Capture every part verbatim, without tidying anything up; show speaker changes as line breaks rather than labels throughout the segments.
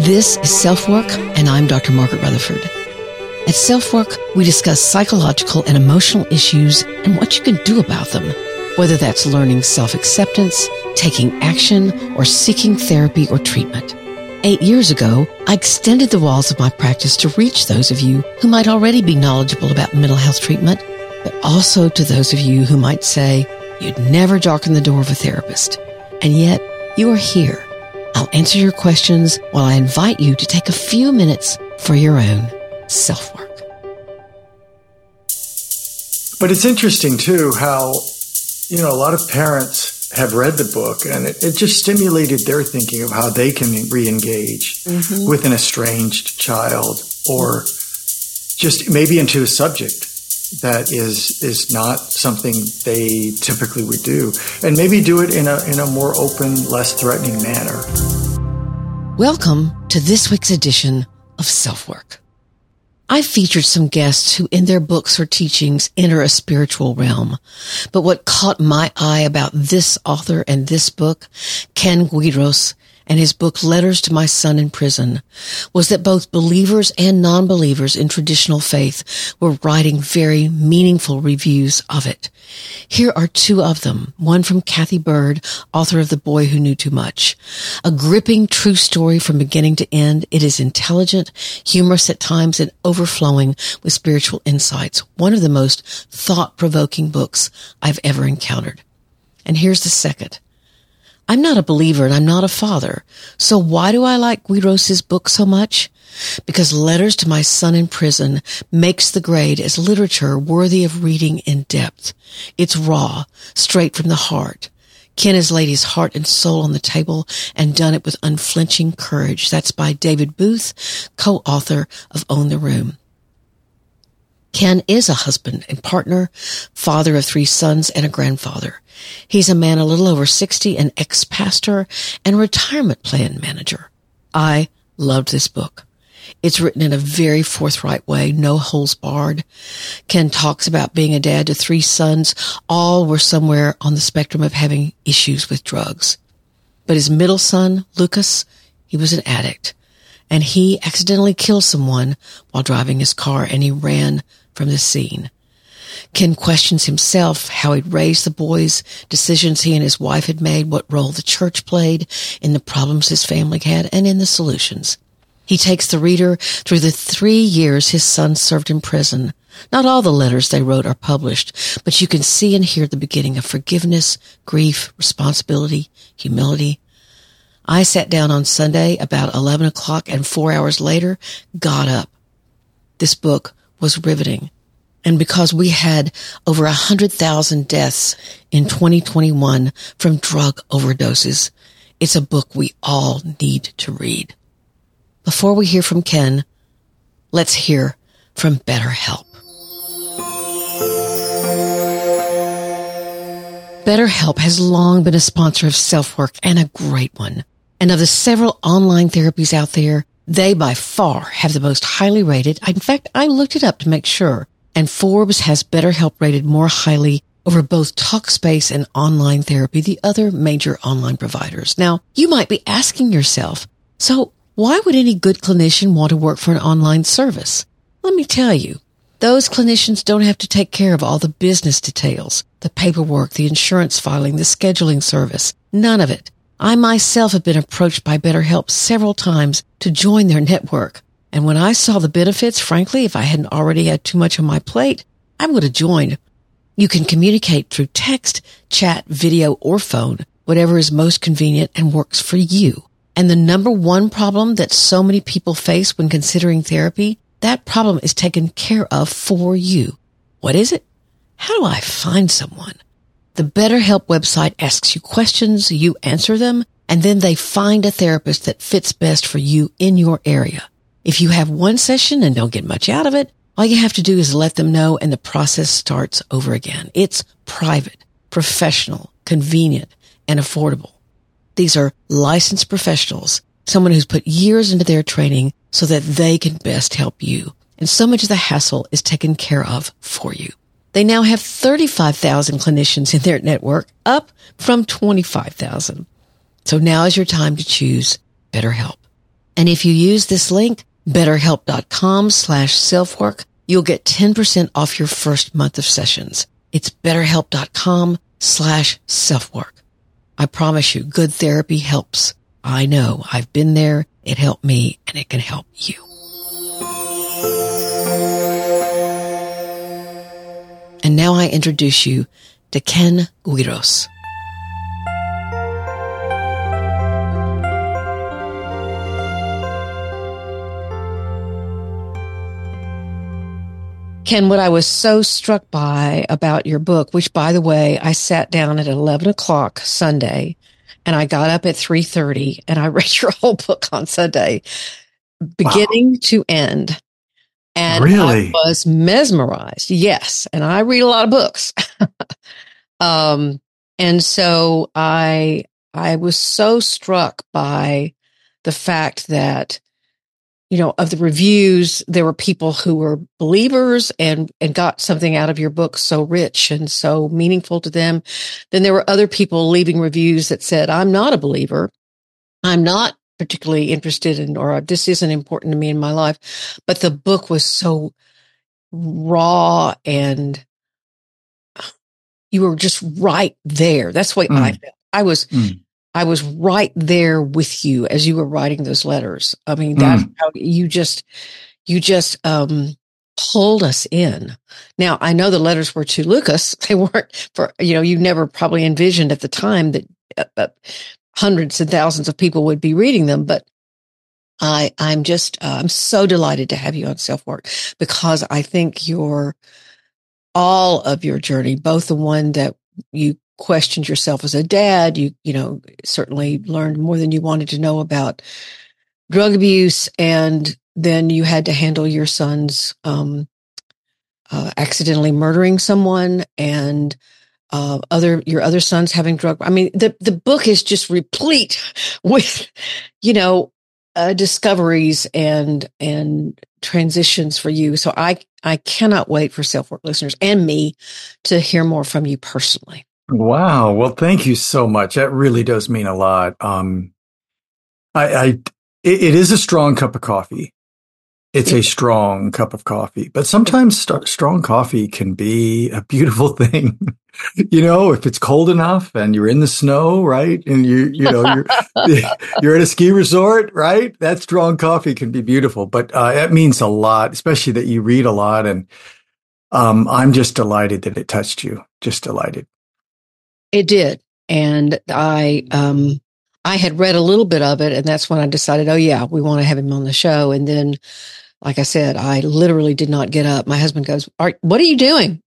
This is Self-Work, and I'm Doctor Margaret Rutherford. At Self-Work, we discuss psychological and emotional issues and what you can do about them, whether that's learning self-acceptance, taking action, or seeking therapy or treatment. Eight years ago, I extended the walls of my practice to reach those of you who might already be knowledgeable about mental health treatment, but also to those of you who might say you'd never darken the door of a therapist. And yet, you are here. I'll answer your questions while I invite you to take a few minutes for your own self-work.
But it's interesting, too, how, you know, a lot of parents have read the book, and it, it just stimulated their thinking of how they can re-engage mm-hmm. with an estranged child, or just maybe into a subject that is is not something they typically would do, and maybe do it in a in a more open, less threatening manner.
Welcome to this week's edition of Self-Work. I featured some guests who in their books or teachings enter a spiritual realm. But what caught my eye about this author and this book, Ken Guidros, and his book Letters to My Son in Prison, was that both believers and non-believers in traditional faith were writing very meaningful reviews of it. Here are two of them, one from Kathy Bird, author of The Boy Who Knew Too Much. A gripping true story from beginning to end. It is intelligent, humorous at times, and overflowing with spiritual insights. One of the most thought-provoking books I've ever encountered. And here's the second. I'm not a believer and I'm not a father. So why do I like Guidros' book so much? Because Letters to My Son in Prison makes the grade as literature worthy of reading in depth. It's raw, straight from the heart. Ken has laid his heart and soul on the table and done it with unflinching courage. That's by David Booth, co-author of Own the Room. Ken is a husband and partner, father of three sons and a grandfather. He's a man a little over sixty, an ex-pastor, and a retirement plan manager. I loved this book. It's written in a very forthright way, no holes barred. Ken talks about being a dad to three sons. All were somewhere on the spectrum of having issues with drugs. But his middle son, Lucas, he was an addict. And he accidentally killed someone while driving his car, and he ran from the scene. Ken questions himself, how he'd raised the boys, decisions he and his wife had made, what role the church played in the problems his family had, and in the solutions. He takes the reader through the three years his son served in prison. Not all the letters they wrote are published, but you can see and hear the beginning of forgiveness, grief, responsibility, humility. I sat down on Sunday about eleven o'clock and four hours later got up. This book was riveting. And because we had over one hundred thousand deaths in twenty twenty-one from drug overdoses, it's a book we all need to read. Before we hear from Ken, let's hear from BetterHelp. BetterHelp has long been a sponsor of Self-Work, and a great one. And of the several online therapies out there, they by far have the most highly rated. In fact, I looked it up to make sure. And Forbes has BetterHelp rated more highly over both Talkspace and Online Therapy, the other major online providers. Now, you might be asking yourself, so why would any good clinician want to work for an online service? Let me tell you, those clinicians don't have to take care of all the business details, the paperwork, the insurance filing, the scheduling service. None of it. I myself have been approached by BetterHelp several times to join their network. And when I saw the benefits, frankly, if I hadn't already had too much on my plate, I would have joined. You can communicate through text, chat, video, or phone, whatever is most convenient and works for you. And the number one problem that so many people face when considering therapy, that problem is taken care of for you. What is it? How do I find someone? The BetterHelp website asks you questions, you answer them, and then they find a therapist that fits best for you in your area. If you have one session and don't get much out of it, all you have to do is let them know and the process starts over again. It's private, professional, convenient, and affordable. These are licensed professionals, someone who's put years into their training so that they can best help you. And so much of the hassle is taken care of for you. They now have thirty-five thousand clinicians in their network, up from twenty-five thousand. So now is your time to choose BetterHelp. And if you use this link, betterhelp.com slash self-work, you'll get ten percent off your first month of sessions. It's betterhelp.com slash self-work. I promise you, good therapy helps. I know. I've been there. It helped me, and it can help you. And now I introduce you to Ken Guiros. Ken, what I was so struck by about your book, which, by the way, I sat down at eleven o'clock Sunday, and I got up at three thirty, and I read your whole book on Sunday, beginning wow. to end. And
really?
I was mesmerized. Yes. And I read a lot of books. um, and so I, I was so struck by the fact that, you know, of the reviews, there were people who were believers and, and got something out of your book so rich and so meaningful to them. Then there were other people leaving reviews that said, I'm not a believer. I'm not particularly interested in, or this isn't important to me in my life. But the book was so raw and you were just right there. That's what mm. I felt. I was, mm. I was right there with you as you were writing those letters. I mean, that's mm. how you just, you just, um, pulled us in. Now, I know the letters were to Lucas. They weren't for, you know, you never probably envisioned at the time that uh, uh, hundreds and thousands of people would be reading them. But I, I'm just, uh, I'm so delighted to have you on Self-Work because I think your, all of your journey, both the one that you questioned yourself as a dad, you, you know, certainly learned more than you wanted to know about drug abuse. And then you had to handle your son's, um, uh, accidentally murdering someone and, uh, other, your other sons having drug. I mean, the, the book is just replete with, you know, uh, discoveries and, and transitions for you. So I, I cannot wait for Self-Work listeners and me to hear more from you personally.
Wow. Well, thank you so much. That really does mean a lot. Um, I, I it, it is a strong cup of coffee. It's a strong cup of coffee, but sometimes st- strong coffee can be a beautiful thing. You know, if it's cold enough and you're in the snow, right? And you, you know, you're, you're at a ski resort, right? That strong coffee can be beautiful, but, uh, it means a lot, especially that you read a lot. And, um, I'm just delighted that it touched you. Just delighted.
It did. And I, um, I had read a little bit of it, and that's when I decided, oh yeah, we want to have him on the show. And then, like I said, I literally did not get up. My husband goes, "Are, what are you doing?"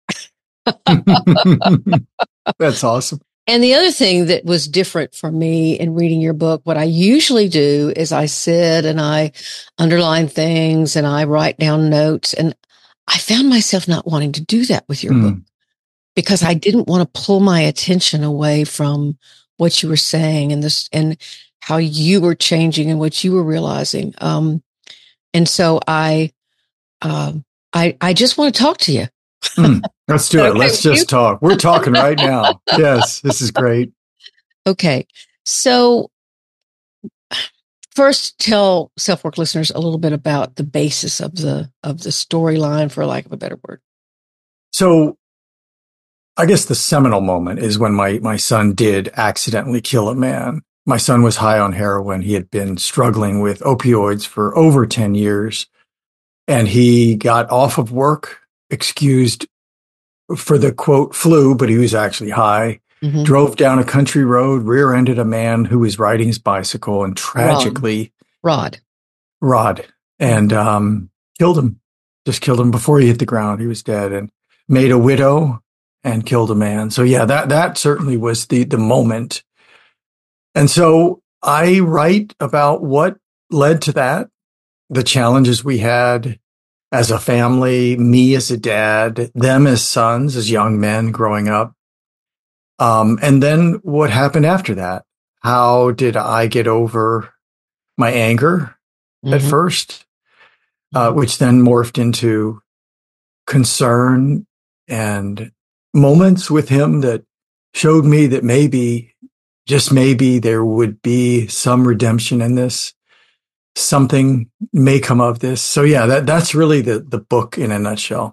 That's awesome.
And the other thing that was different for me in reading your book, what I usually do is I sit and I underline things and I write down notes. And I found myself not wanting to do that with your mm. book because I didn't want to pull my attention away from what you were saying and this and how you were changing and what you were realizing. Um, and so I, um, I, I just want to talk to you.
mm, let's do it. Okay, let's just you? talk. We're talking right now. Yes, this is great.
Okay. So first tell Self-Work listeners a little bit about the basis of the, of the storyline, for lack of a better word.
So I guess the seminal moment is when my, my son did accidentally kill a man. My son was high on heroin. He had been struggling with opioids for over ten years, and he got off of work, excused for the quote flu, but he was actually high, mm-hmm. drove down a country road, rear-ended a man who was riding his bicycle and tragically
Rod,
Rod, and, um, killed him, just killed him before he hit the ground. He was dead, and made a widow and killed a man. So yeah, that, that certainly was the, the moment. And so I write about what led to that, the challenges we had as a family, me as a dad, them as sons, as young men growing up. Um, and then what happened after that? How did I get over my anger mm-hmm. at first, uh, which then morphed into concern and moments with him that showed me that maybe, just maybe, there would be some redemption in this. something may come of this. So yeah, that that's really the the book in a nutshell.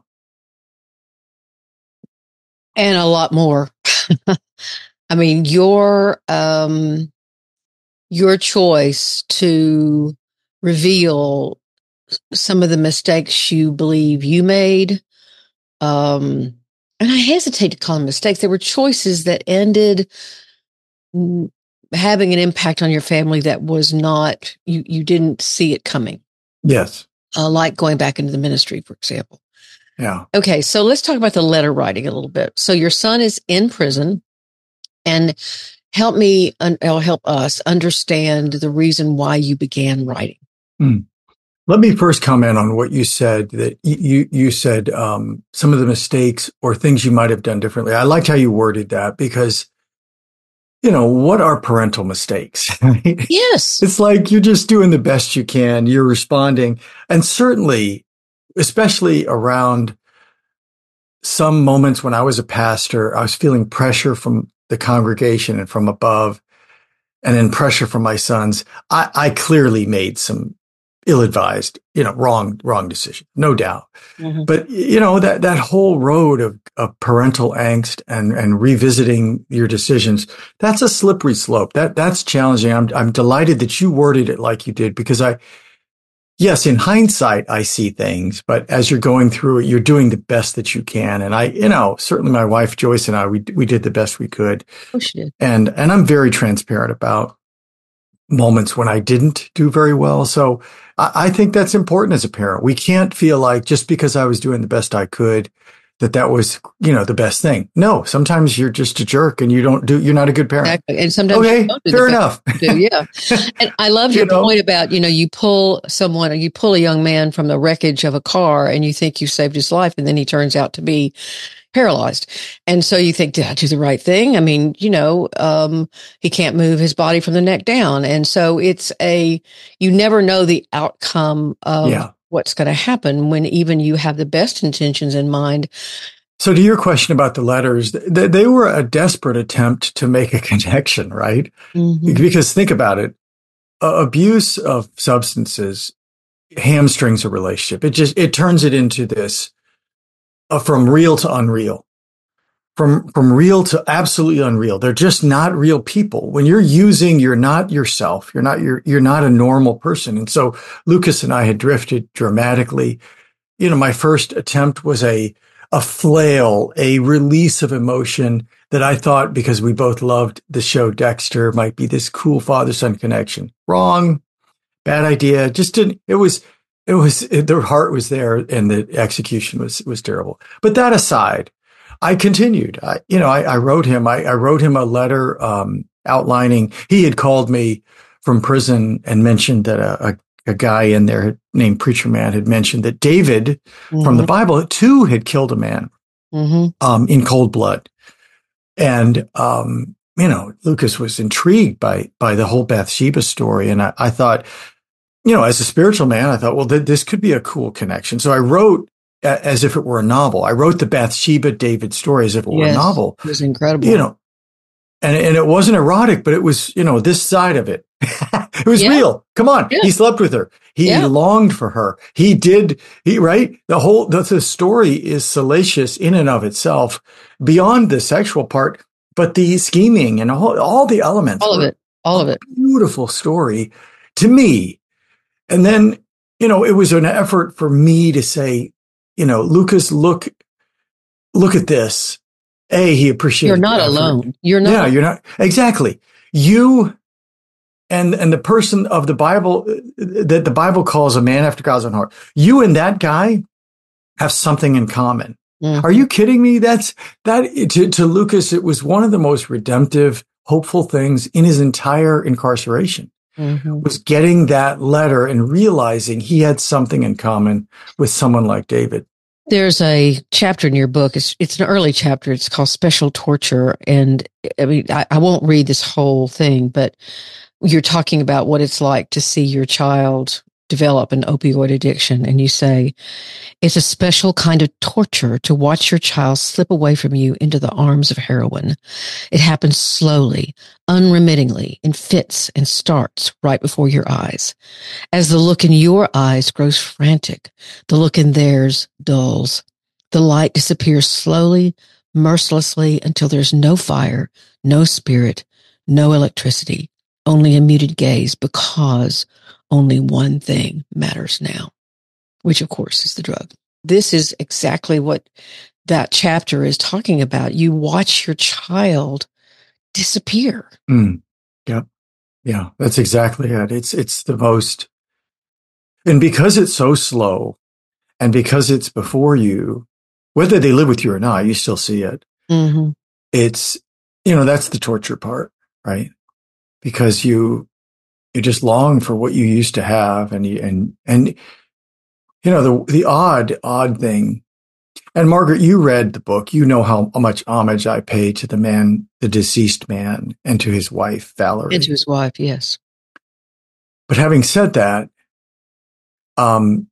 And a lot more. I mean, your um, your choice to reveal some of the mistakes you believe you made, um, and I hesitate to call them mistakes. They were choices that ended having an impact on your family that was not, you, you didn't see it coming.
Yes.
Uh, like going back into the ministry, for example.
Yeah.
Okay, so let's talk about the letter writing a little bit. So your son is in prison, and help me, or help us understand the reason why you began writing.
Mm. Let me first comment on what you said, that you you said um, some of the mistakes or things you might have done differently. I liked how you worded that because, you know, what are parental mistakes? Right?
Yes.
It's like you're just doing the best you can. You're responding. And certainly, especially around some moments when I was a pastor, I was feeling pressure from the congregation and from above, and then pressure from my sons. I, I clearly made some ill-advised, you know, wrong, wrong decision, no doubt. Mm-hmm. But, you know, that, that whole road of, of parental angst and, and revisiting your decisions, that's a slippery slope. That, that's challenging. I'm, I'm delighted that you worded it like you did, because I, yes, in hindsight, I see things, but as you're going through it, you're doing the best that you can. And I, you know, certainly my wife, Joyce, and I, we, we did the best we could.
Oh, she did.
And, and I'm very transparent about moments when I didn't do very well. So I, I think that's important as a parent. We can't feel like just because I was doing the best I could, that that was, you know, the best thing. No, sometimes you're just a jerk and you don't do, you're not a good parent.
Exactly. And sometimes
okay,
you don't do
fair enough.
Do, yeah. And I love your you know? point about, you know, you pull someone, you pull a young man from the wreckage of a car and you think you saved his life, and then he turns out to be paralyzed. And so you think, did I do the right thing? I mean, you know, um, he can't move his body from the neck down. And so it's a, you never know the outcome of yeah. what's going to happen when even you have the best intentions in mind.
So to your question about the letters, they, they were a desperate attempt to make a connection, right? Mm-hmm. Because think about it, uh, abuse of substances hamstrings a relationship. It just, it turns it into this uh, from real to unreal, from, from real to absolutely unreal. They're just not real people. When you're using, you're not yourself. You're not, you're, you're not a normal person. And so Lucas and I had drifted dramatically. You know, my first attempt was a, a flail, a release of emotion that I thought, because we both loved the show Dexter, might be this cool father-son connection. Wrong. Bad idea. Just didn't, it was, it was, it, the heart was there and the execution was, was terrible. But that aside, I continued. I, you know, I, I wrote him, I, I wrote him a letter, um, outlining, he had called me from prison and mentioned that a, a A guy in there named Preacher Man had mentioned that David mm-hmm. from the Bible too had killed a man mm-hmm. um, in cold blood. And, um, you know, Lucas was intrigued by, by the whole Bathsheba story. And I, I thought, you know, as a spiritual man, I thought, well, th- this could be a cool connection. So I wrote a- as if it were a novel. I wrote the Bathsheba David story as if it were
yes,
a novel.
It was incredible.
You know, and, and it wasn't erotic, but it was, you know, this side of it. It was yeah. real. Come on. Yeah. He slept with her. He yeah. longed for her. He did. He, right. The whole, the, the story is salacious in and of itself beyond the sexual part, but the scheming and all, all the elements.
All of it. All of it.
Beautiful story to me. And then, you know, it was an effort for me to say, you know, Lucas, look, look at this. A, he appreciated.
You're not alone. You're not.
Yeah, you're not. Exactly. You and and the person of the Bible that the Bible calls a man after God's own heart. You and that guy have something in common. Mm-hmm. Are you kidding me? That's that to, to Lucas. It was one of the most redemptive, hopeful things in his entire incarceration. Mm-hmm. Was getting that letter and realizing he had something in common with someone like David.
There's a chapter in your book. It's it's an early chapter. It's called Special Torture. And I mean, I, I won't read this whole thing, but you're talking about what it's like to see your child develop an opioid addiction, and you say, it's a special kind of torture to watch your child slip away from you into the arms of heroin. It happens slowly, unremittingly, in fits and starts right before your eyes. As the look in your eyes grows frantic, the look in theirs dulls. The light disappears slowly, mercilessly, until there's no fire, no spirit, no electricity, only a muted gaze, because only one thing matters now, which of course is the drug. This is exactly what that chapter is talking about. You watch your child disappear.
Mm. Yeah. Yeah. That's exactly it. It's, it's the most, and because it's so slow and because it's before you, whether they live with you or not, you still see it.
Mm-hmm.
It's, you know, that's the torture part, right? Because you, you just long for what you used to have. And you, and, and, you know, the, the odd, odd thing. And Margaret, you read the book. You know how much homage I pay to the man, the deceased man, and to his wife, Valerie.
And to his wife, yes.
But having said that, um,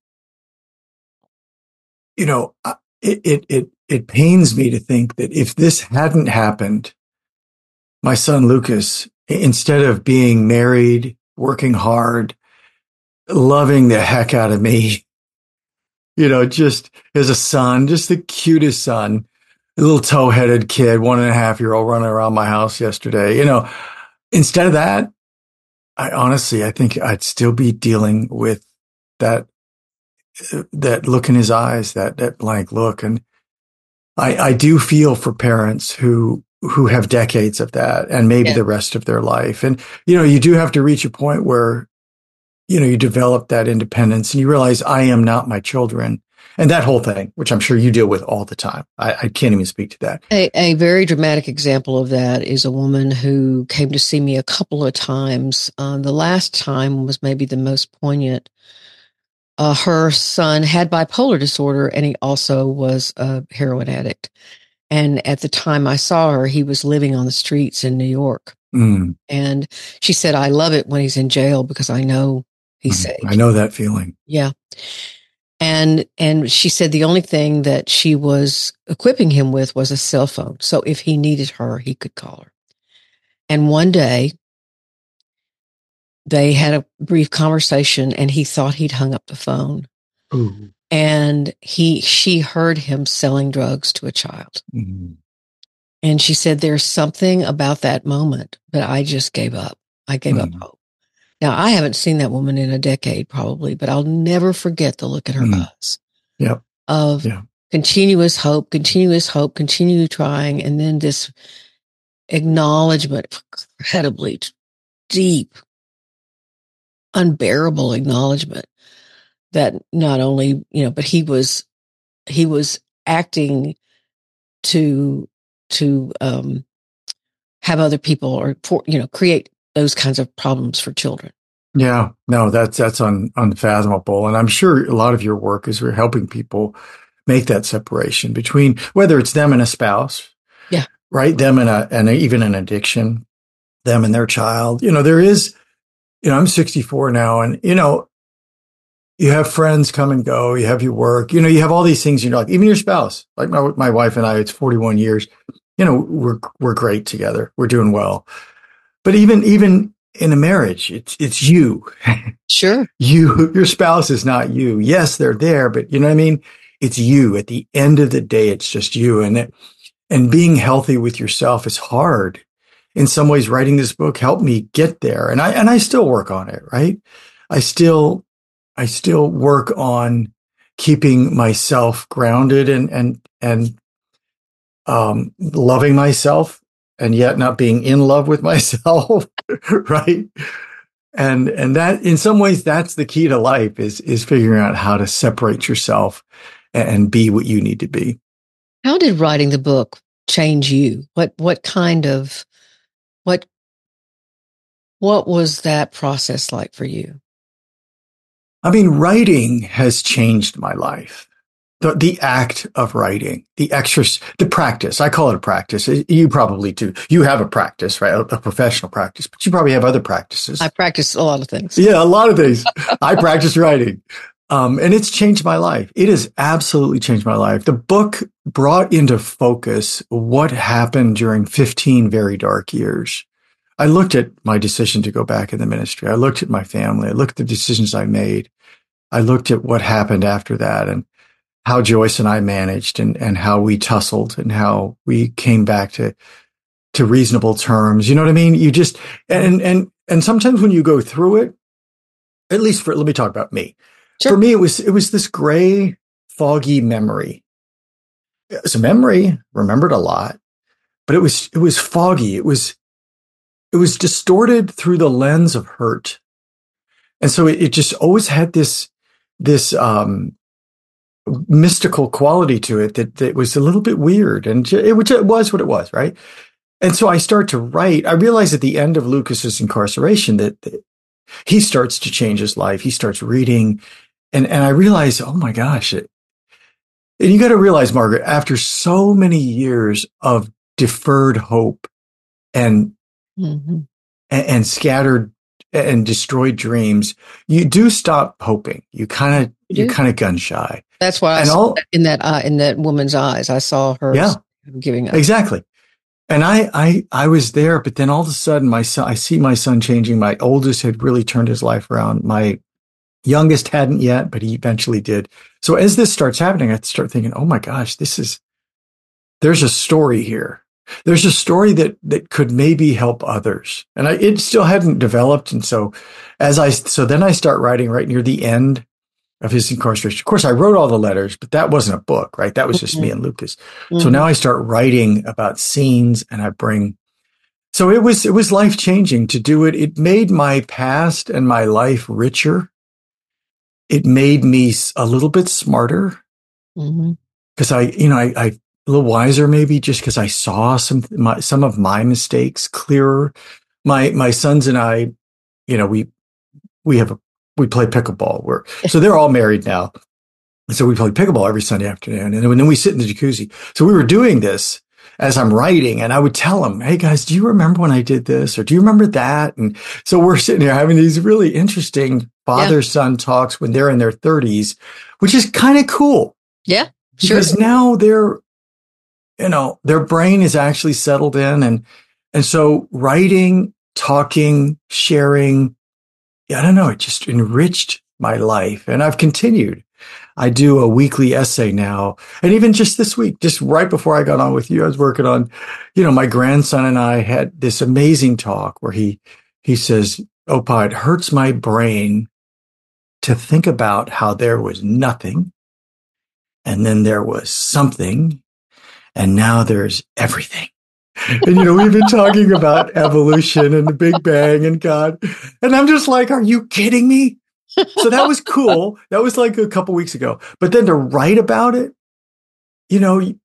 you know, it, it, it, it pains me to think that if this hadn't happened, my son Lucas, instead of being married, working hard, loving the heck out of me, you know, just as a son, just the cutest son, a little toe-headed kid, one and a half year old running around my house yesterday, you know, instead of that, I honestly, I think I'd still be dealing with that, that look in his eyes, that, that blank look. And I, I do feel for parents who, who have decades of that and maybe
Yeah.
the rest of their life. And, you know, you do have to reach a point where, you know, you develop that independence and you realize I am not my children. And that whole thing, which I'm sure you deal with all the time. I, I can't even speak to that.
A, a very dramatic example of that is a woman who came to see me a couple of times. Um, the last time was maybe the most poignant. Uh, her son had bipolar disorder, and he also was a heroin addict. And at the time I saw her, he was living on the streets in New York.
Mm.
And she said, I love it when he's in jail because I know he's
Mm.
safe.
I know that feeling.
Yeah. And, and she said the only thing that she was equipping him with was a cell phone. So if he needed her, he could call her. And one day they had a brief conversation and he thought he'd hung up the phone.
Ooh.
And he, she heard him selling drugs to a child.
Mm.
And she said, there's something about that moment, but I just gave up. I gave mm. up hope. Now, I haven't seen that woman in a decade probably, but I'll never forget the look in her mm. eyes
yep.
of
yeah.
continuous hope, continuous hope, continue trying. And then this acknowledgement, incredibly deep, unbearable acknowledgement that not only, you know, but he was, he was acting to, to, um, have other people or, for, you know, create those kinds of problems for children.
Yeah, no, that's, that's un, unfathomable. And I'm sure a lot of your work is we're helping people make that separation between whether it's them and a spouse.
Yeah.
Right. Them and a, and a, even an addiction, them and their child. You know, there is, you know, I'm sixty-four now and, you know, you have friends come and go, you have your work, you know, you have all these things in your life, even your spouse, like my, my wife and I, it's forty-one years, you know, we're, we're great together. We're doing well. But even, even in a marriage, it's, it's you.
Sure.
You, your spouse is not you. Yes, they're there, but you know what I mean? It's you. At the end of the day, it's just you. And it, and being healthy with yourself is hard. In some ways, writing this book helped me get there. And I, and I still work on it, right? I still, I still work on keeping myself grounded and, and, and, um, loving myself and yet not being in love with myself. Right. And, and that in some ways, that's the key to life is, is figuring out how to separate yourself and, and be what you need to be.
How did writing the book change you? What, what kind of, what, what was that process like for you?
I mean, writing has changed my life. the, the act of writing, the exercise, the practice. I call it a practice. You probably do. You have a practice, right? A, a professional practice, but you probably have other practices.
I practice a lot of things.
Yeah, a lot of things. I practice writing. Um, and it's changed my life. It has absolutely changed my life. The book brought into focus what happened during fifteen very dark years. I looked at my decision to go back in the ministry. I looked at my family. I looked at the decisions I made. I looked at what happened after that and how Joyce and I managed and, and how we tussled and how we came back to, to reasonable terms. You know what I mean? You just, and, and, and sometimes when you go through it, at least for, let me talk about me. Sure. For me, it was, it was this gray, foggy memory. It was a memory, remembered a lot, but it was, it was foggy. It was, it was distorted through the lens of hurt. And so it, it just always had this, this, um, mystical quality to it that, that was a little bit weird, and it, which it was what it was, right? And so I start to write. I realize at the end of Lucas's incarceration that, that he starts to change his life. He starts reading, and and I realize, oh my gosh! It, and you got to realize, Margaret, after so many years of deferred hope and mm-hmm. and, and scattered and destroyed dreams, you do stop hoping. You kind of you, you kind of gun shy.
That's why I
and
saw
all,
that in that uh, in that woman's eyes. I saw her
yeah,
giving up.
Exactly. And I, I, I was there, but then all of a sudden my son, I see my son changing. My oldest had really turned his life around. My youngest hadn't yet, but he eventually did. So as this starts happening, I start thinking, oh my gosh, this is, there's a story here. There's a story that, that could maybe help others. And I, it still hadn't developed. And so as I, so then I start writing right near the end of his incarceration. Of course, I wrote all the letters, but that wasn't a book, right? That was just mm-hmm. me and Lucas. Mm-hmm. So now I start writing about scenes, and I bring, so it was, it was life changing to do it. It made my past and my life richer. It made me a little bit smarter because mm-hmm. I, you know, I, I, a little wiser maybe just because I saw some, my, some of my mistakes clearer. My, my sons and I, you know, we, we have a, we play pickleball. We're, so they're all married now. And so we play pickleball every Sunday afternoon. And then we sit in the jacuzzi. So we were doing this as I'm writing, and I would tell them, hey guys, do you remember when I did this? Or do you remember that? And so we're sitting here having these really interesting father-son yeah. talks when they're in their thirties, which is kind of cool.
Yeah, sure.
Because now they're, you know, their brain is actually settled in. And, and so writing, talking, sharing, yeah, I don't know. It just enriched my life. And I've continued. I do a weekly essay now. And even just this week, just right before I got on with you, I was working on, you know, my grandson and I had this amazing talk where he, he says, Opa, it hurts my brain to think about how there was nothing. And then there was something. And now there's everything. And, you know, we've been talking about evolution and the Big Bang and God. And I'm just like, are you kidding me? So that was cool. That was like a couple weeks ago. But then to write about it, you know, it,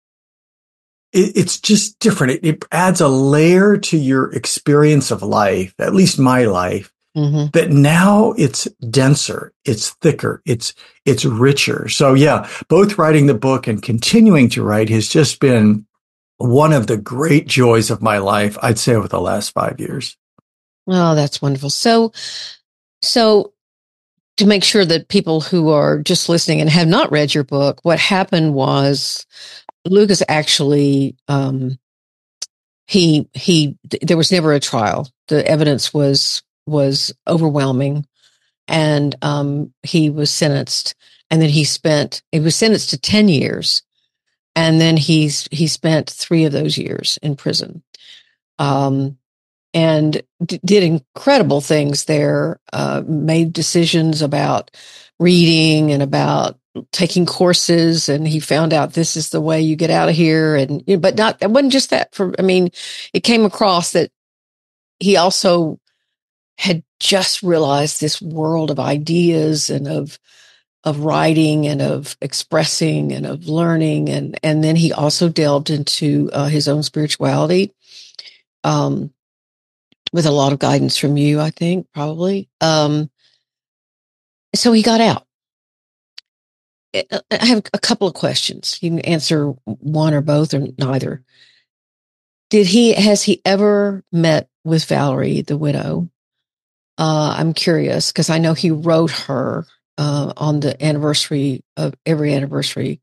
it's just different. It, it adds a layer to your experience of life, at least my life, mm-hmm. that now it's denser, it's thicker, it's, it's richer. So yeah, both writing the book and continuing to write has just been one of the great joys of my life, I'd say, over the last five years.
Oh, that's wonderful. So, so to make sure that people who are just listening and have not read your book, what happened was Lucas actually, um, he, he, there was never a trial. The evidence was, was overwhelming, and, um, he was sentenced, and then he spent, he was sentenced to ten years. And then he's, he spent three of those years in prison, um, and d- did incredible things there, uh, made decisions about reading and about taking courses. And he found out this is the way you get out of here. And, you know, but not, it wasn't just that for, I mean, it came across that he also had just realized this world of ideas and of, of writing and of expressing and of learning. And, and then he also delved into uh, his own spirituality, um, with a lot of guidance from you, I think, probably. Um, so he got out. I have a couple of questions. You can answer one or both or neither. Did he, has he ever met with Valerie, the widow? Uh, I'm curious because I know he wrote her uh, on the anniversary of every anniversary.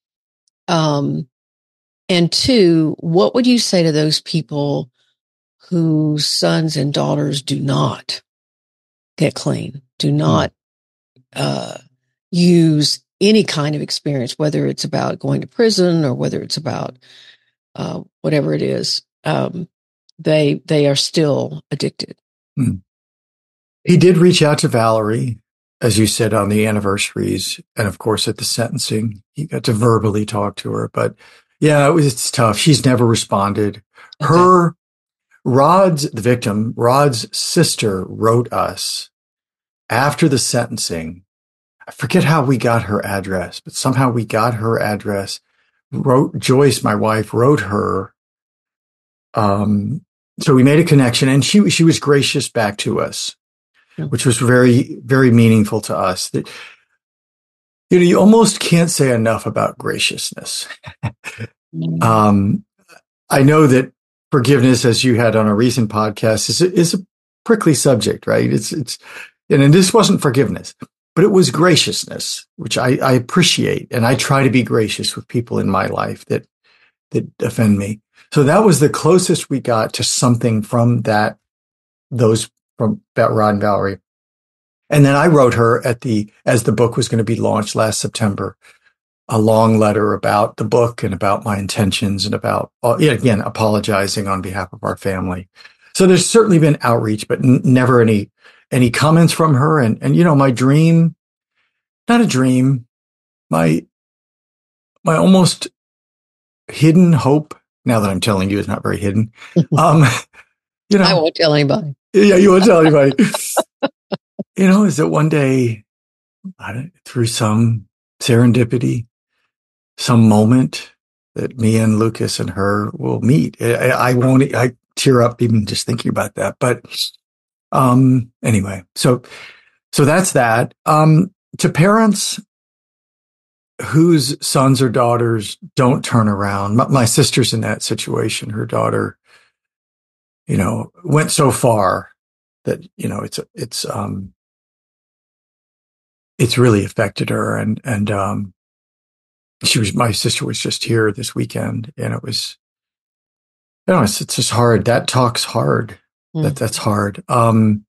Um, and two, what would you say to those people whose sons and daughters do not get clean, do not uh, use any kind of experience, whether it's about going to prison or whether it's about uh, whatever it is, um, they they are still addicted.
Hmm. He did reach out to Valerie, as you said, on the anniversaries, and of course at the sentencing, he got to verbally talk to her. But yeah, it was it's tough. She's never responded. Okay. Her Rod's the victim. Rod's sister wrote us after the sentencing. I forget how we got her address, but somehow we got her address. Wrote Joyce, my wife, wrote her. Um, so we made a connection, and she she was gracious back to us, yeah. which was very very meaningful to us. That you know, you almost can't say enough about graciousness. mm-hmm. um, I know that forgiveness, as you had on a recent podcast, is a, is a prickly subject, right? It's it's and, and this wasn't forgiveness. But it was graciousness, which I, I appreciate. And I try to be gracious with people in my life that, that offend me. So that was the closest we got to something from that, those from that Rod and Valerie. And then I wrote her at the, as the book was going to be launched last September, a long letter about the book and about my intentions and about, again, apologizing on behalf of our family. So there's certainly been outreach, but n- never any Any comments from her? And, and, you know, my dream, not a dream, my, my almost hidden hope, now that I'm telling you, is not very hidden. Um, you know,
I won't tell anybody.
Yeah, you won't tell anybody. You know, is that one day, I don't, through some serendipity, some moment that me and Lucas and her will meet. I, I won't, I tear up even just thinking about that. But Um, anyway, so, so that's that. Um, to parents whose sons or daughters don't turn around, my, my sister's in that situation. Her daughter, you know, went so far that, you know, it's, it's, um, it's really affected her. And, and, um, she was, my sister was just here this weekend, and it was, I don't know, it's, it's just hard. That talk's hard. Mm. That, that's hard. Um,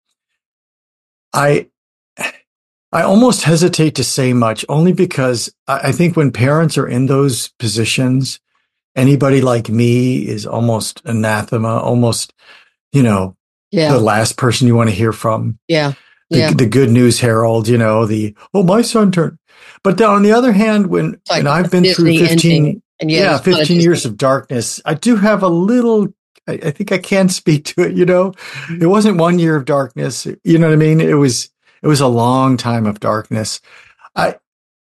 I, I almost hesitate to say much, only because I think when parents are in those positions, anybody like me is almost anathema, almost, you know, yeah. the last person you want to hear from.
Yeah.
The,
yeah.
the good news herald, you know, the, oh, my son turned. But on the other hand, when, like and I've been Disney through fifteen, and yeah, yeah fifteen years of darkness, I do have a little, I, I think I can speak to it, you know, it wasn't one year of darkness. You know what I mean? It was, It was a long time of darkness. I,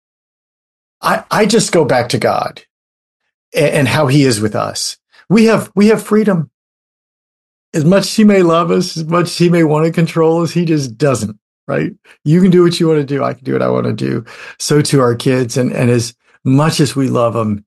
I, I just go back to God and, and how He is with us. We have, we have freedom. As much as He may love us, as much as He may want to control us, He just doesn't, right? You can do what you want to do. I can do what I want to do. So to our kids. And, and as much as we love them,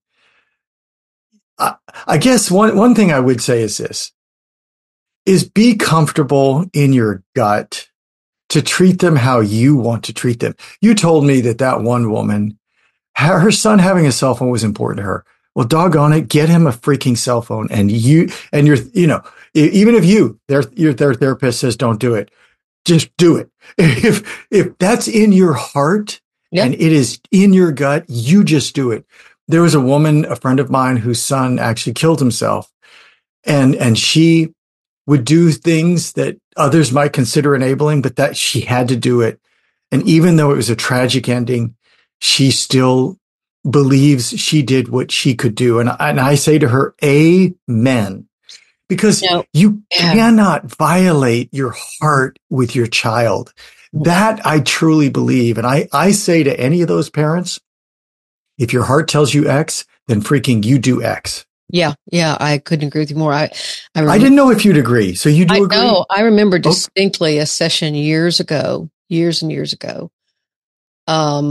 I, I guess one, one thing I would say is this, is be comfortable in your gut to treat them how you want to treat them. You told me that that one woman, her son having a cell phone was important to her. Well, doggone it, get him a freaking cell phone. And you, and you're, you know, even if you, their, your, their therapist says don't do it, just do it. If, if that's in your heart yep. and it is in your gut, you just do it. There was a woman, a friend of mine, whose son actually killed himself, and, and she would do things that others might consider enabling, but that she had to do it. And even though it was a tragic ending, she still believes she did what she could do. And, and I say to her, amen. Because no. you yeah. cannot violate your heart with your child. That I truly believe. And I, I say to any of those parents, if your heart tells you X, then freaking you do X.
Yeah, yeah, I couldn't agree with you more. I, I,
remember, I didn't know if you'd agree. So you do
I
agree?
know. I remember distinctly a session years ago, years and years ago, um,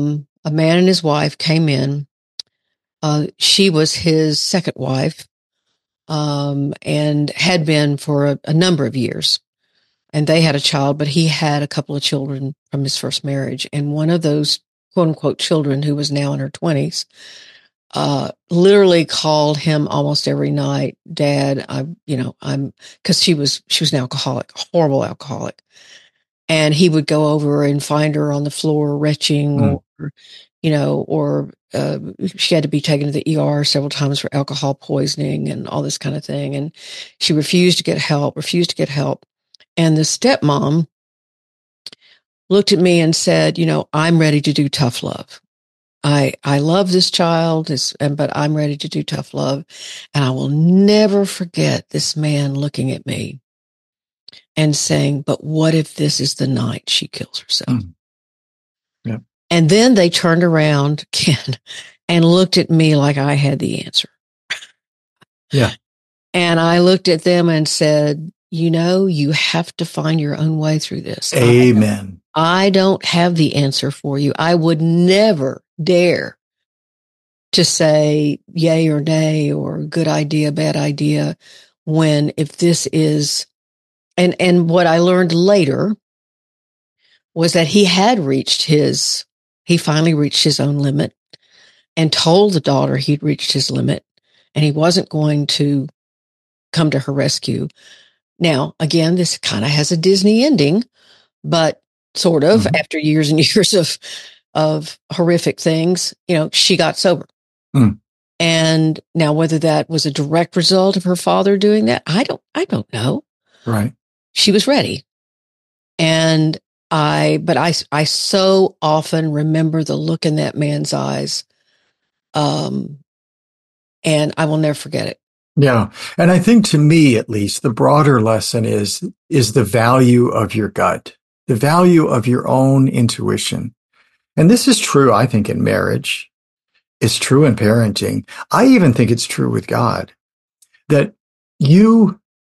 a man and his wife came in. Uh, she was his second wife, um, and had been for a, a number of years. And they had a child, but he had a couple of children from his first marriage. And one of those quote unquote children, who was now in her twenties, uh, literally called him almost every night, Dad, I, you know, I'm, cause she was, she was an alcoholic, horrible alcoholic. And he would go over and find her on the floor retching, mm. or, you know, or, uh, she had to be taken to the E R several times for alcohol poisoning and all this kind of thing. And she refused to get help, refused to get help. And the stepmom looked at me and said, you know, I'm ready to do tough love. I, I love this child, this, but I'm ready to do tough love. And I will never forget this man looking at me and saying, but what if this is the night she kills herself? Mm. Yeah. And then they turned around, Ken, and looked at me like I had the answer.
Yeah.
And I looked at them and said, you know, you have to find your own way through this.
Amen.
I don't have the answer for you. I would never dare to say yay or nay or good idea, bad idea, when if this is, and, and what I learned later was that he had reached his, he finally reached his own limit and told the daughter he'd reached his limit and he wasn't going to come to her rescue. Now, again, this kind of has a Disney ending, but sort of mm-hmm. after years and years of, of horrific things, you know, she got sober. Mm. And now whether that was a direct result of her father doing that, I don't, I don't know.
Right.
She was ready. And I, but I, I so often remember the look in that man's eyes. Um, and I will never forget it.
Yeah. And I think to me, at least, the broader lesson is, is the value of your gut, the value of your own intuition. And this is true, I think, in marriage. It's true in parenting. I even think it's true with God, that you,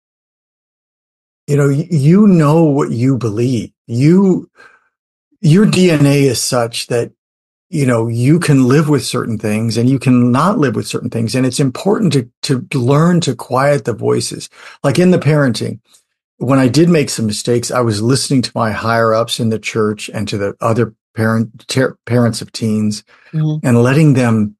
you know, you know what you believe. You, your D N A is such that, you know, you can live with certain things and you can not live with certain things. And it's important to, to learn to quiet the voices. Like in the parenting, when I did make some mistakes, I was listening to my higher ups in the church and to the other parent, ter- parents of teens, mm-hmm. and letting them,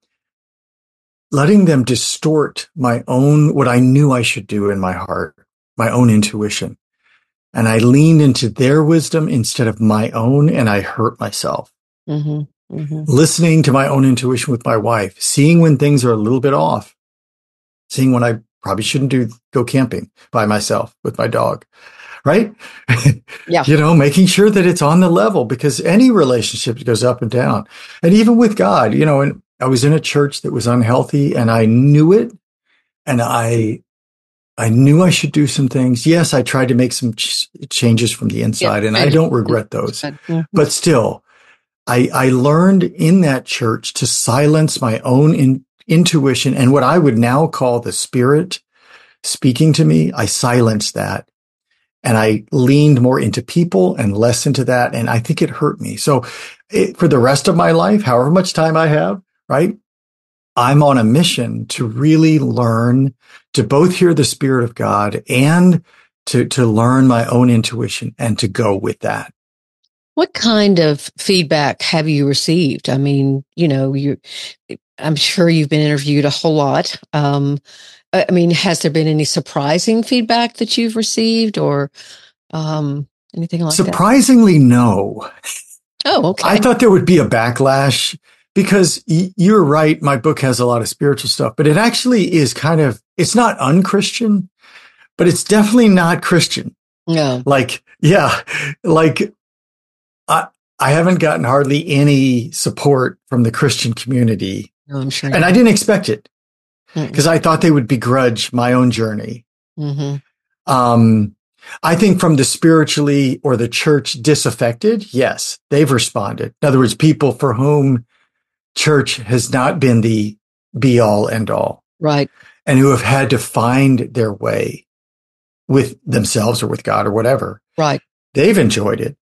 letting them distort my own, what I knew I should do in my heart, my own intuition. And I leaned into their wisdom instead of my own, and I hurt myself. Mm-hmm. Mm-hmm. Listening to my own intuition with my wife, seeing when things are a little bit off, seeing when I probably shouldn't do, go camping by myself with my dog, right?
Yeah.
You know, making sure that it's on the level, because any relationship goes up and down. And even with God, you know, and I was in a church that was unhealthy and I knew it, and I, I knew I should do some things. Yes, I tried to make some ch- changes from the inside, yeah, and I don't regret those, mm-hmm. but still, I, I learned in that church to silence my own in, intuition and what I would now call the spirit speaking to me. I silenced that and I leaned more into people and less into that. And I think it hurt me. So it, for the rest of my life, however much time I have, right, I'm on a mission to really learn to both hear the Spirit of God and to, to learn my own intuition and to go with that.
What kind of feedback have you received? I mean, you know, you, I'm sure you've been interviewed a whole lot. Um, I mean, has there been any surprising feedback that you've received, or um, anything like that?
Surprisingly, no.
Oh, okay.
I thought there would be a backlash because y- you're right. My book has a lot of spiritual stuff, but it actually is kind of, it's not unchristian, but it's definitely not Christian.
No.
Like, yeah, like, I, I haven't gotten hardly any support from the Christian community.
No, I'm sure.
And I didn't expect it because I thought they would begrudge my own journey. Mm-hmm. Um, I think from the spiritually or the church disaffected, yes, they've responded. In other words, people for whom church has not been the be all end all.
Right.
And who have had to find their way with themselves or with God or whatever.
Right.
They've enjoyed it.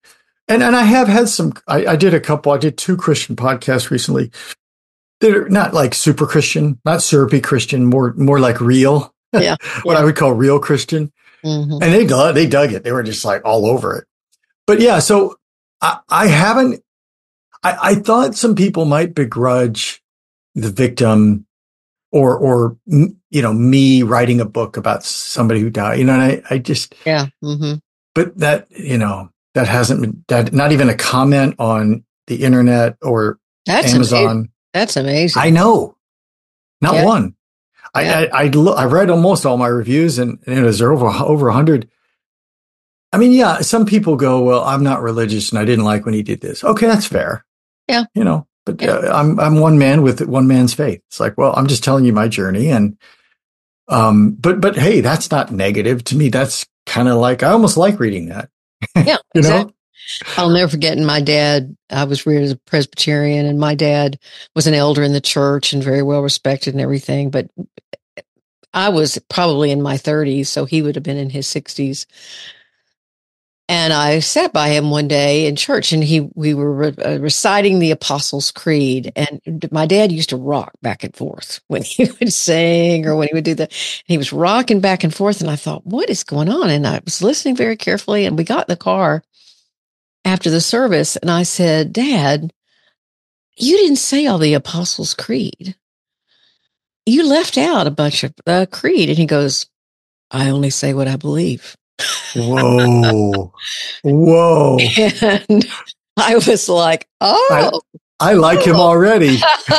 And and I have had some, I, I did a couple, I did two Christian podcasts recently that are not like super Christian, not syrupy Christian, more more like real,
Yeah.
what
yeah.
I would call real Christian.
Mm-hmm.
And they, they dug it. They were just like all over it. But yeah, so I, I haven't, I, I thought some people might begrudge the victim or, or, you know, me writing a book about somebody who died, you know, and I, I just,
Yeah. Mm-hmm.
but that, you know, that hasn't been, that, not even a comment on the internet or
That's
Amazon.
Amazing. That's amazing.
I know. Not
yeah.
one. I,
yeah.
I, I, lo- I read almost all my reviews and, and it was over, over a hundred. I mean, yeah, some people go, well, I'm not religious and I didn't like when he did this. Okay. That's fair.
Yeah.
You know, but
yeah.
uh, I'm, I'm one man with one man's faith. It's like, well, I'm just telling you my journey. And, um, but, but hey, that's not negative to me. That's kind of like, I almost like reading that.
Yeah.
you
exactly.
know?
I'll never forget. And my dad, I was reared as a Presbyterian, and my dad was an elder in the church and very well respected and everything. But I was probably in my thirties, so he would have been in his sixties. And I sat by him one day in church, and he we were re- uh, reciting the Apostles' Creed. And my dad used to rock back and forth when he would sing or when he would do that. He was rocking back and forth, and I thought, what is going on? And I was listening very carefully, and we got in the car after the service, and I said, Dad, you didn't say all the Apostles' Creed. You left out a bunch of the creed. And he goes, I only say what I believe.
Whoa. Whoa.
And I was like, oh.
I, I like him already.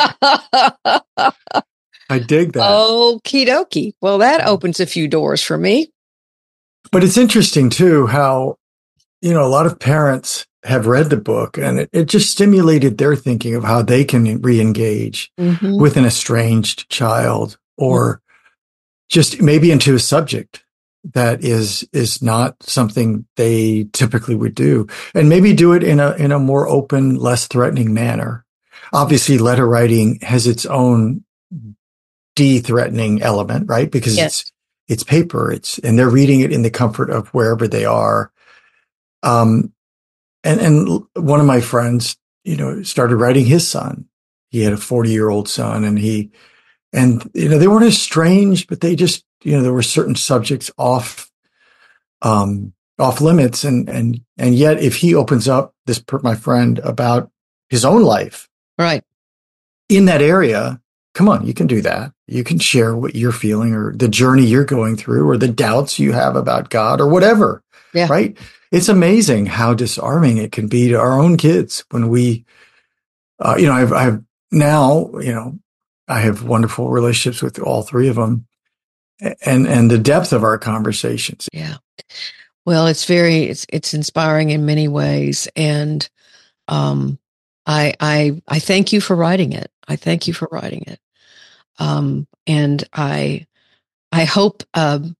I dig that.
Okie dokie. Well, that opens a few doors for me.
But it's interesting, too, how, you know, a lot of parents have read the book and it, it just stimulated their thinking of how they can re-engage mm-hmm. with an estranged child or mm-hmm. just maybe into a subject that is, is not something they typically would do, and maybe do it in a, in a more open, less threatening manner. Obviously, letter writing has its own de-threatening element, right? Because yes. it's, it's paper, it's, and they're reading it in the comfort of wherever they are. Um, and, and one of my friends, you know, started writing his son. He had a forty year old son, and he, and, you know, they weren't estranged, but they just, you know, there were certain subjects off, um, off limits. And, and, and yet if he opens up this, my friend, about his own life,
right,
in that area, come on, you can do that. You can share what you're feeling or the journey you're going through or the doubts you have about God or whatever.
Yeah.
Right. It's amazing how disarming it can be to our own kids when we, uh, you know, I've, I've now, you know, I have wonderful relationships with all three of them, and, and the depth of our conversations.
Yeah. Well, it's very, it's, it's inspiring in many ways. And, um, I, I, I thank you for writing it. I thank you for writing it. Um, and I, I hope, um,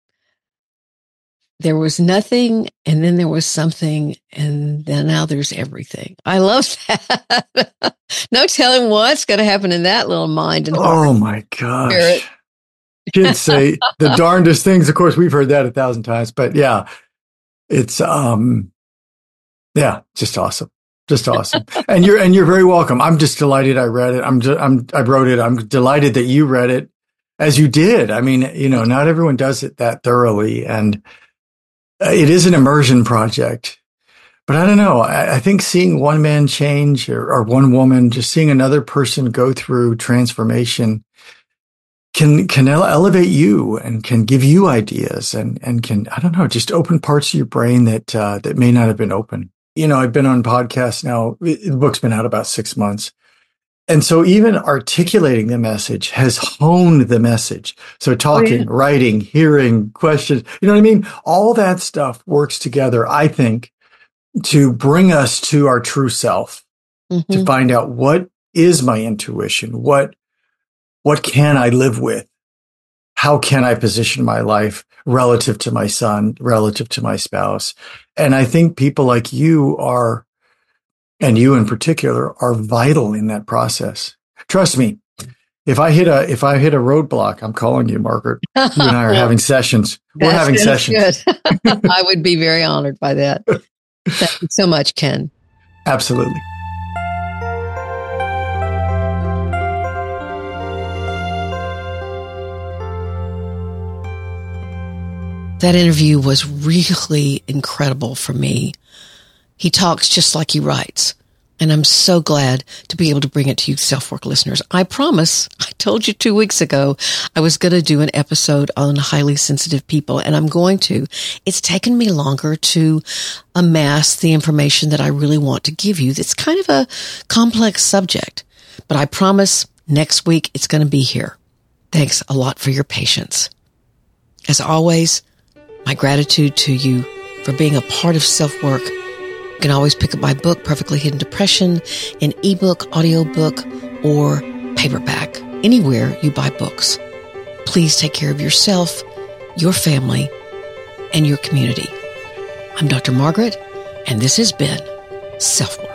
there was nothing, and then there was something, and then now there's everything. I love that. No telling what's going to happen in that little mind and heart.
Oh my gosh. Spirit. Kids say the darndest things. Of course, we've heard that a thousand times, but yeah, it's, um, yeah, just awesome. Just awesome. And you're, and you're very welcome. I'm just delighted I read it. I'm just, I'm, I wrote it. I'm delighted that you read it as you did. I mean, you know, not everyone does it that thoroughly, and it is an immersion project, but I don't know. I, I think seeing one man change or, or one woman, just seeing another person go through transformation can, can ele- elevate you and can give you ideas and, and can, I don't know, just open parts of your brain that, uh, that may not have been open. You know, I've been on podcasts now. The book's been out about six months. And so even articulating the message has honed the message. So talking, oh, yeah. writing, hearing, questions, you know what I mean? All that stuff works together, I think, to bring us to our true self, mm-hmm. to find out what is my intuition? What, what can I live with? How can I position my life relative to my son, relative to my spouse? And I think people like you are, and you in particular, are vital in that process. Trust me, if I hit a if I hit a roadblock, I'm calling you, Margaret. You and I are having sessions. We're
that's,
having
that's
sessions.
Good. I would be very honored by that. Thank you so much, Ken.
Absolutely.
That interview was really incredible for me. He talks just like he writes, and I'm so glad to be able to bring it to you Self-Work listeners. I promise, I told you two weeks ago I was going to do an episode on highly sensitive people, and I'm going to. It's taken me longer to amass the information that I really want to give you. It's kind of a complex subject, but I promise next week it's going to be here. Thanks a lot for your patience. As always, my gratitude to you for being a part of Self-Work. You can always pick up my book, Perfectly Hidden Depression, in ebook, audiobook, or paperback, anywhere you buy books. Please take care of yourself, your family, and your community. I'm Doctor Margaret, and this has been Self-Work.